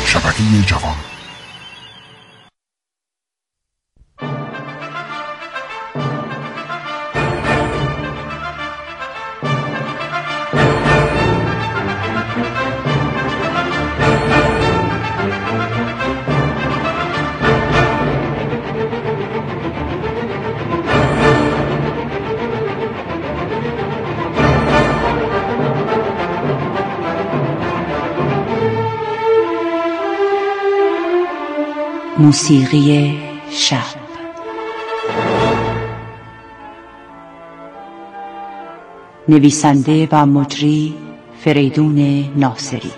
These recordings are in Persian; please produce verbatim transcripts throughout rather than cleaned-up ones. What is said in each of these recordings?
شبکه جوان. موسیقی شب. نویسنده و مجری فریدون ناصری.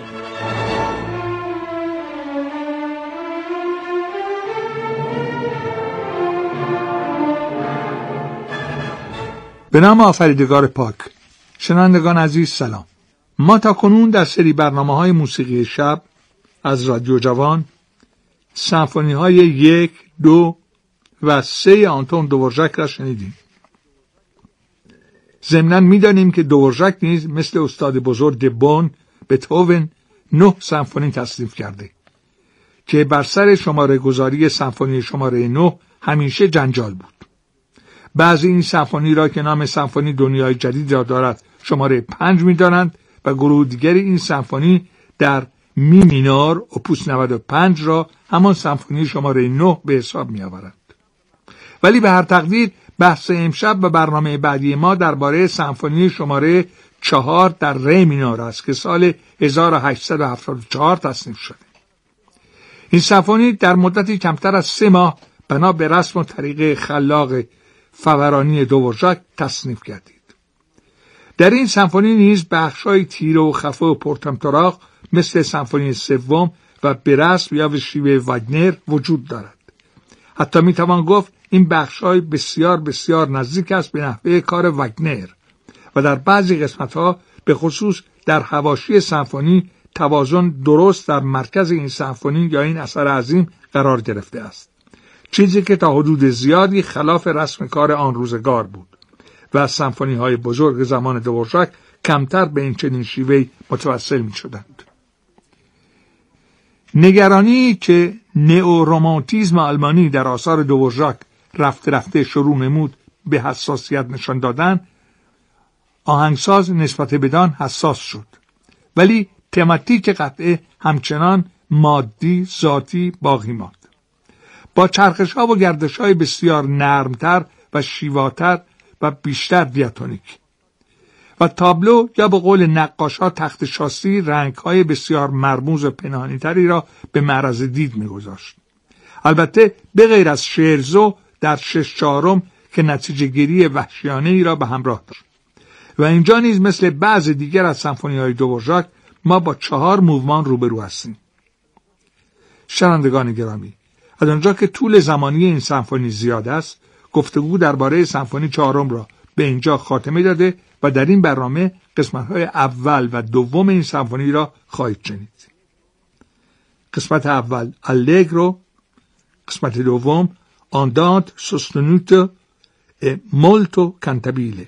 به نام آفریدگار پاک. شنوندگان عزیز سلام. ما تا کنون در سری برنامه‌های موسیقی شب از رادیو جوان سمفونی های یک، دو و سه آنتون دوورژاک را شنیدیم. ضمناً می‌دانیم که دوورژاک نیز مثل استاد بزرگ بون بتهوون نه سمفونی تصنیف کرده که بر سر شماره گذاری سمفونی شماره نه همیشه جنجال بود. بعضی این سمفونی را که نام سمفونی دنیای جدید را دارد شماره پنج می‌دانند و گروه دیگری این سمفونی در می مینور اپوس نود و پنج را همان سمفونی شماره نه به حساب می آورند. ولی به هر تقدیر بحث امشب و برنامه بعدی ما درباره سمفونی شماره چهار در ری مینور است که سال هزار و هشتصد و هفتاد و چهار تصنیف شده. این سمفونی در مدتی کمتر از سه ماه بنا به رسم و طریق خلاق فورانی دوورژاک تصنیف گردید. در این سمفونی نیز بخش‌های تیره و خفه و پرطمطراق مثل سمفونی سوم و به رسم یا به شیوه واگنر وجود دارد. حتی میتوان گفت این بخش‌های بسیار بسیار نزدیک است به نحوه کار واگنر و در بعضی قسمت‌ها به خصوص در حواشی سمفونی توازن درست در مرکز این سمفونی یا این اثر عظیم قرار گرفته است. چیزی که تا حدود زیادی خلاف رسم کار آن روزگار بود و سمفونی‌های بزرگ زمان دوورژاک کمتر به این چنین شیوهی متوسل می‌شدند. نگرانی که نئورومانتیسم آلمانی در آثار دوورژاک رفته رفته شروع نمود به حساسیت نشان دادن، آهنگساز نسبت بدان حساس شد. ولی تماتیک قطعه همچنان مادی ذاتی باقی ماند، با چرخش‌ها و گردش‌های بسیار نرمتر و شیواتر و بیشتر دیاتونیک و تابلو یا به قول نقاش‌ها تخت شاسی رنگ‌های بسیار مرموز و پنهانی‌تری را به معرض دید می‌گذاشت. البته به غیر از شعرزو در شش چهارم که نتیجه گیری وحشیانه‌ای را به همراه داشت. و اینجا نیز مثل بعض دیگر از سمفونی‌های دوورژاک ما با چهار موومان روبرو هستیم. شنوندگان گرامی، از آنجا که طول زمانی این سمفونی زیاد است، گفتگو درباره سمفونی چهارم را به اینجا خاتمه داده و در این برنامه قسمت‌های اول و دوم این سمفونی را خواهید شنید. قسمت اول آلگرو، قسمت دوم آندانت سوستنوتو e molto cantabile.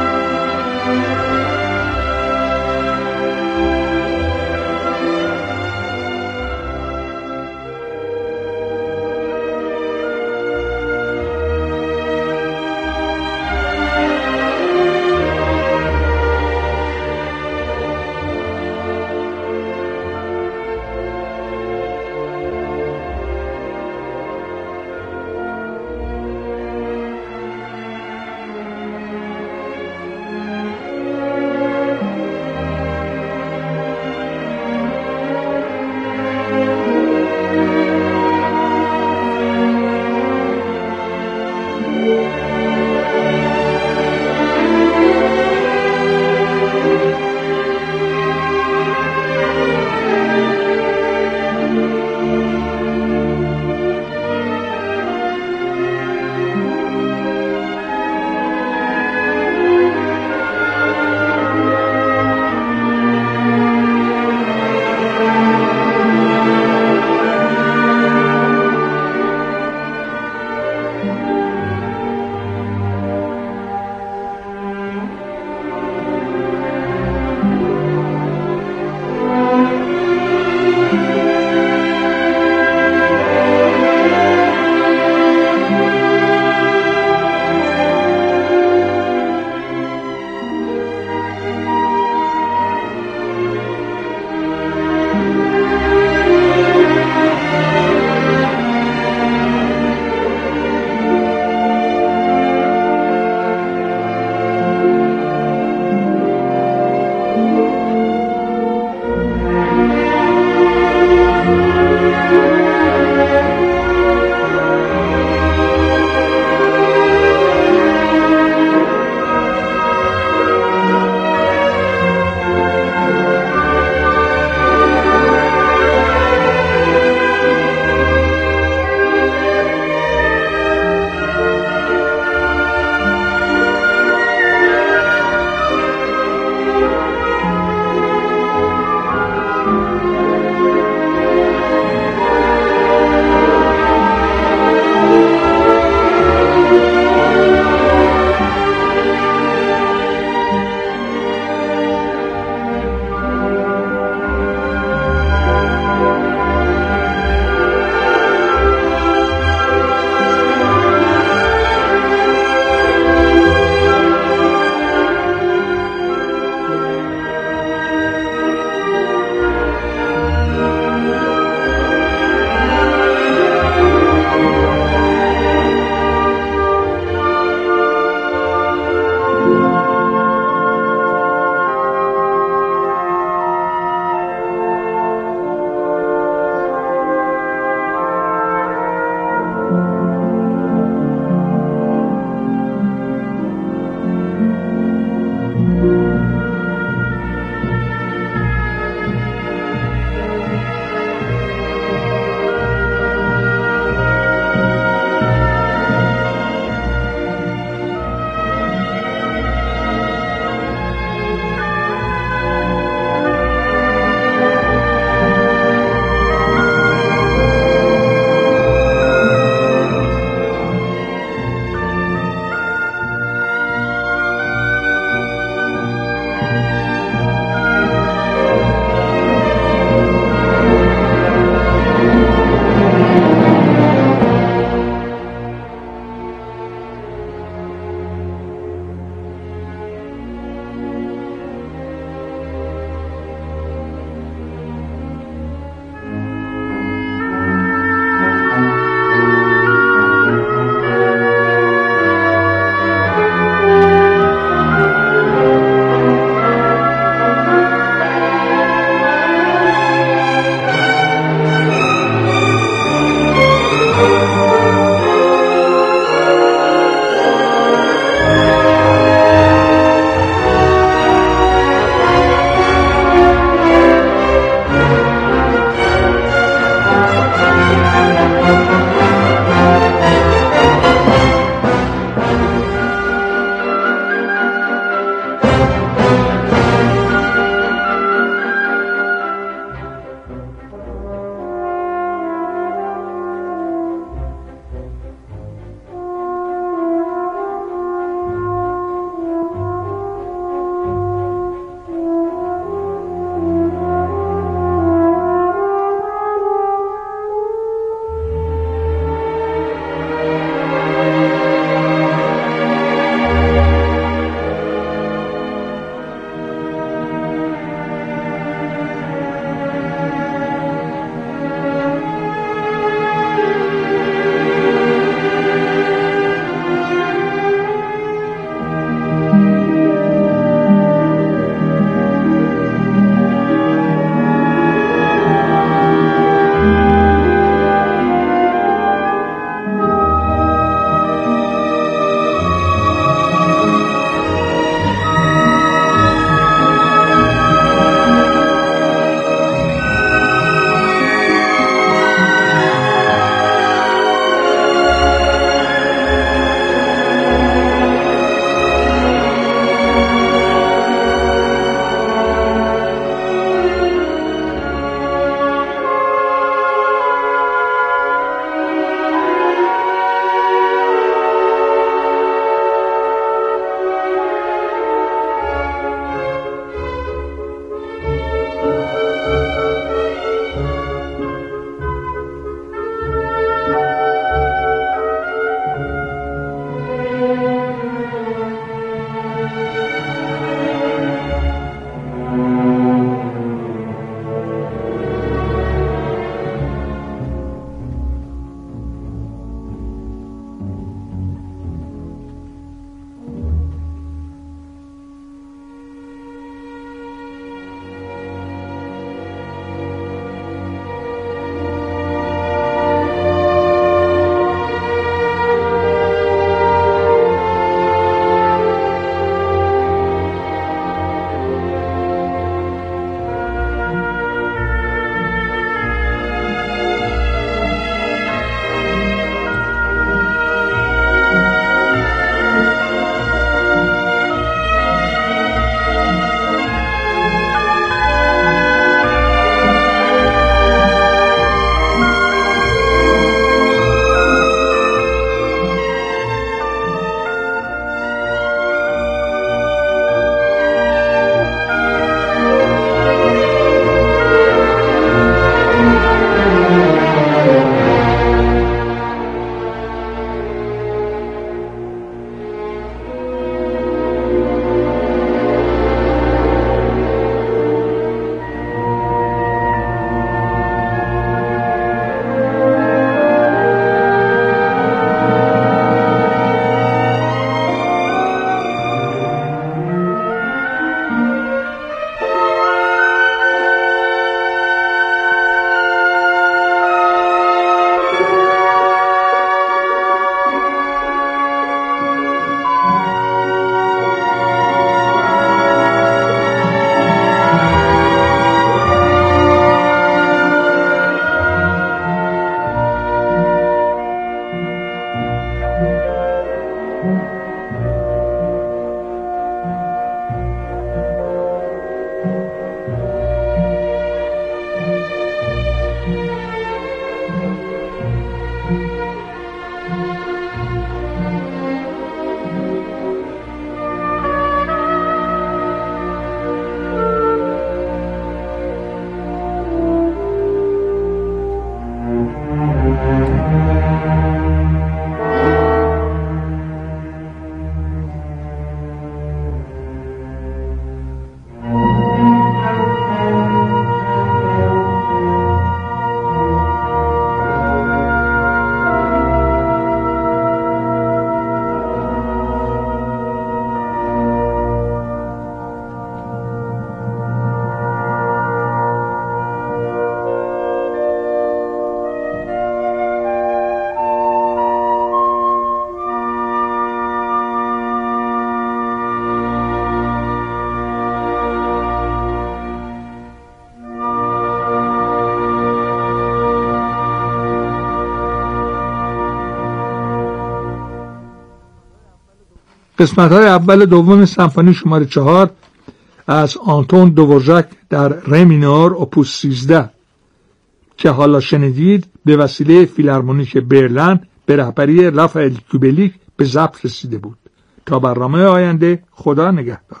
قسمت‌های اول دوم سمفونی شماره چهار از آنتون دوورژاک در ره مینور اپوس سیزده که حالا شنیدید به وسیله فیلارمونیک برلین به رهبری رافائل کوبلیک به ضبط رسیده بود. تا برنامه آینده، خدا نگهدار.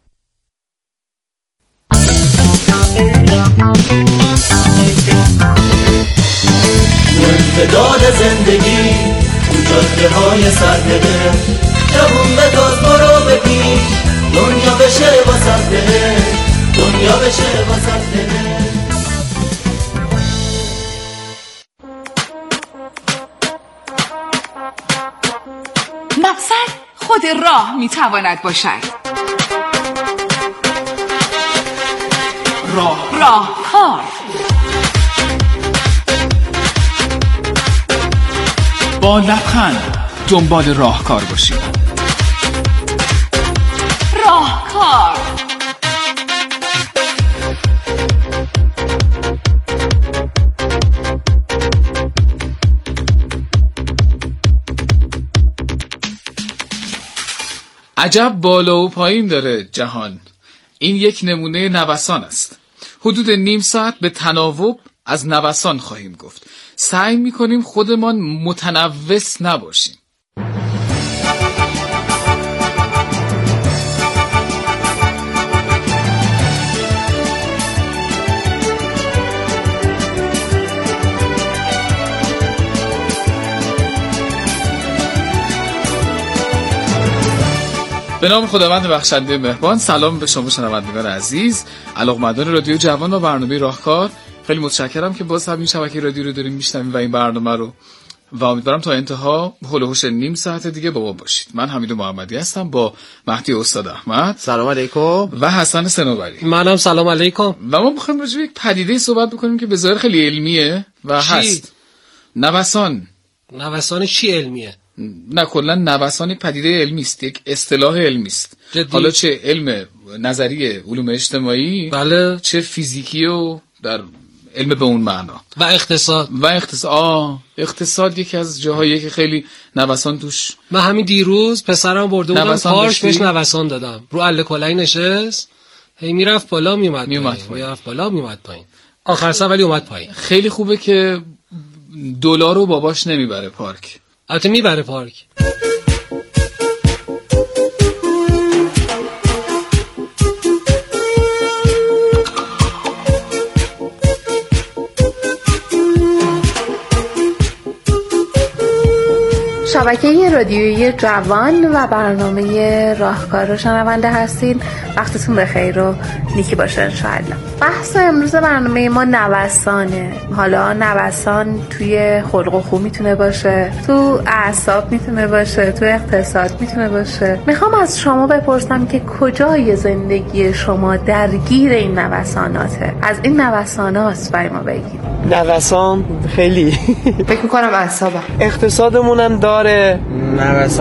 امتداد زندگی تو جاده های سرده جوون به تاز برو ببین دنیا بشه واسه ده دنیا بشه واسه ده. مقصد خود راه میتواند باشد. راه راهکار با لبخند دنبال راهکار باشید. راهکار عجب بالا و پایین داره جهان. این یک نمونه نوسان است. حدود نیم ساعت به تناوب از نوسان خواهیم گفت. سعی میکنیم خودمان متنوس نباشیم. به نام خداوند بخشنده مهربان. سلام به شما شنوندگان عزیز، علاقه‌مندان رادیو جوان و برنامه راهکار. خیلی متشکرم که باز هم این شبکه رادیو رو داریم میشنویم و این برنامه رو و امیدوارم تا انتها هول و هوش نیم ساعت دیگه با ما باشید. من حمید محمدی هستم با مهدی استاد احمد. سلام علیکم. و حسن صنوبری. منم سلام علیکم. و ما می‌خوایم راجع به یک پدیده صحبت بکنیم که به ظاهر خیلی علمیه و چی؟ هست نوسان. نوسان چی علمیه؟ نه کلا نوسان پدیده علمی است، یک اصطلاح علمی است. حالا چه علم نظری علوم اجتماعی، بله، چه فیزیکی و در علم به اون معنا و اقتصاد و اقتصاد آه اقتصاد یکی از جاهایی که خیلی نوسان توش. من همین دیروز پسرم برده بودم پارک بهش نوسان دادم، رو اله کلنگ نشست، هی میرفت بالا میومد میومد میرفت بالا میومد پایین، آخر سر ولی اومد پایین. خیلی خوبه که دلار رو باباش نمیبره پارک. البته میبره پارک. شبکه رادیویی جوان و برنامه راهکار رو شنونده هستین. وقتتون بخیر و نیکی باشه انشاءالله. بحث امروز برنامه ما نوسانه. حالا نوسان توی خلق و خو میتونه باشه، تو اعصاب میتونه باشه، تو اقتصاد میتونه باشه. میخوام از شما بپرسم که کجای زندگی شما درگیر این نوساناته؟ از این نوسانات برای ما بگید. نوسان خیلی فکر میکنم اعصابم. اقتصادمون هم داره نوسان.